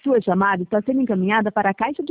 Sua chamada está sendo encaminhada para a caixa de